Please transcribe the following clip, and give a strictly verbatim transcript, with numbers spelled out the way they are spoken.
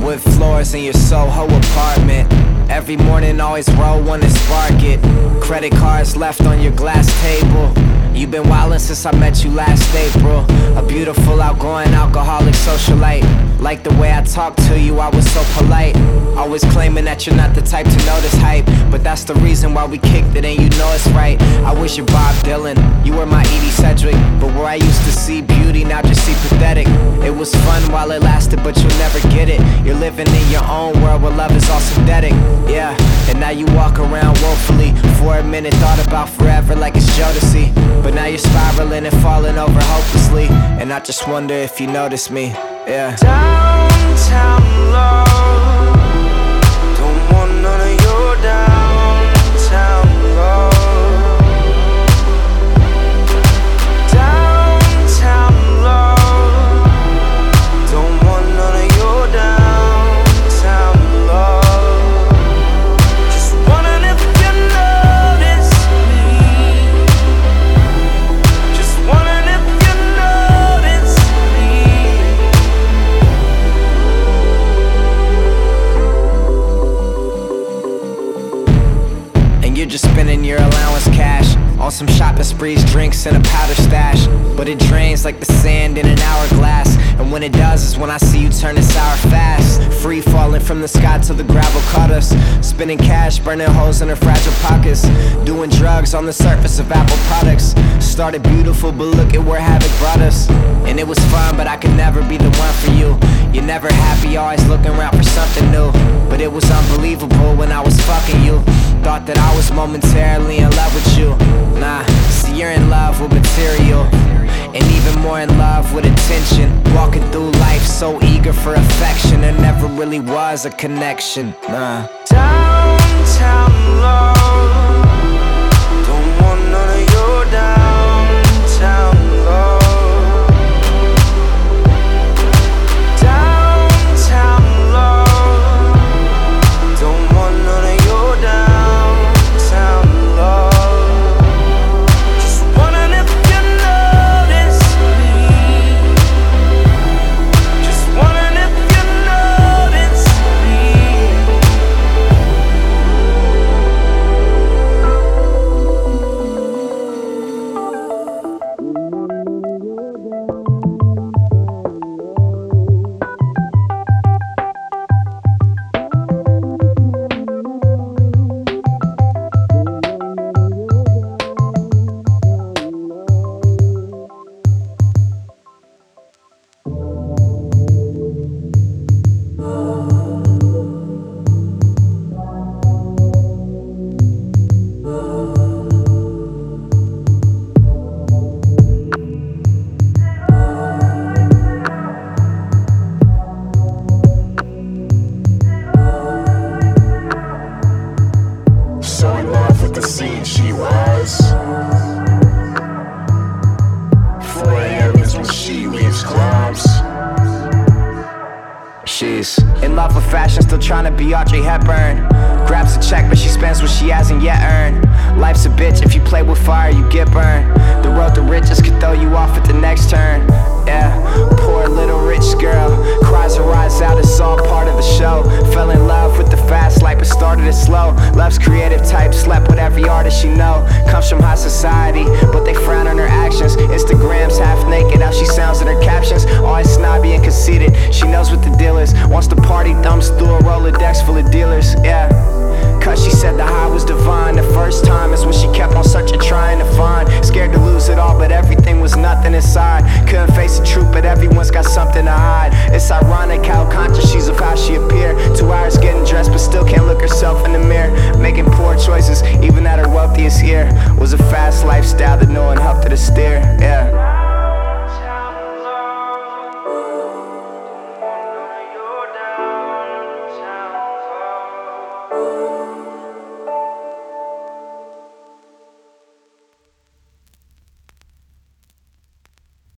Wood floors in your Soho apartment. Every morning always roll one and spark it. Credit cards left on your glass table. You've been wildin' since I met you last April. A beautiful, outgoing, alcoholic socialite. Like the way I talk to you, I was so polite. Always claiming that you're not the type to notice hype, but that's the reason why we kicked it and you know it's right. I wish you're Bob Dylan, you were my Edie Sedgwick. But where I used to see beauty, now just see pathetic. It was fun while it lasted, but you'll never get it. You're living in your own world where love is all synthetic. Yeah, and now you walk around woefully. For a minute thought about forever like it's Jodeci. But now you're spiraling and falling over hopelessly. And I just wonder if you notice me, yeah. Downtown love, don't want none of your downtown love. Downtown love, don't want none of your downtown love. Just wondering if you notice me. Just wondering if you notice me. And you're just spending your allowance cash on some shopping sprees, drinks, and a powder stash. But it drains like the sand in an hourglass. And when it does is when I see you turning sour fast. Free falling from the sky till the gravel caught us. Spending cash, burning holes in her fragile pockets. Doing drugs on the surface of Apple products. Started beautiful, but look at where havoc brought us. And it was fun, but I could never be the one for you. You're never happy, always looking around for something new. But it was unbelievable when I was fucking you. Thought that I was momentarily in love with you. Nah, see you're in love with material, and even more in love with attention. Walking through life so eager for affection. There never really was a connection, nah. Downtown love, don't want none of your downtown love. Downtown love, don't want none of your downtown love. Just wondering if you notice me. Just wondering if you notice me. So in love with the scene she was. four a m is when she leaves clubs. She's in love with fashion, still trying to be Audrey Hepburn. Grabs a check, but she spends what she hasn't yet earned. Life's a bitch, if you play with fire, you get burned. The road to riches could throw you off at the next turn. Yeah, poor little rich girl cries her eyes out, it's all part of the show. Fell in love with the fast life, but started it slow. Love's creative type, slept with every artist she know. Comes from high society, but they frown on her actions. Instagram's half naked, how she sounds in her captions. Always snobby and conceited, she knows what the deal is. Wants to party, thumbs through a Rolodex full of dealers, yeah. Cause she said the high was divine. The first time is when she kept on searching, trying to find. Scared to lose it all, but everything was nothing inside. Couldn't face the truth, but everyone's got something to hide. It's ironic how conscious she's of how she appeared. Two hours getting dressed, but still can't look herself in the mirror. Making poor choices, even at her wealthiest year. Was a fast lifestyle that no one helped her to steer, yeah.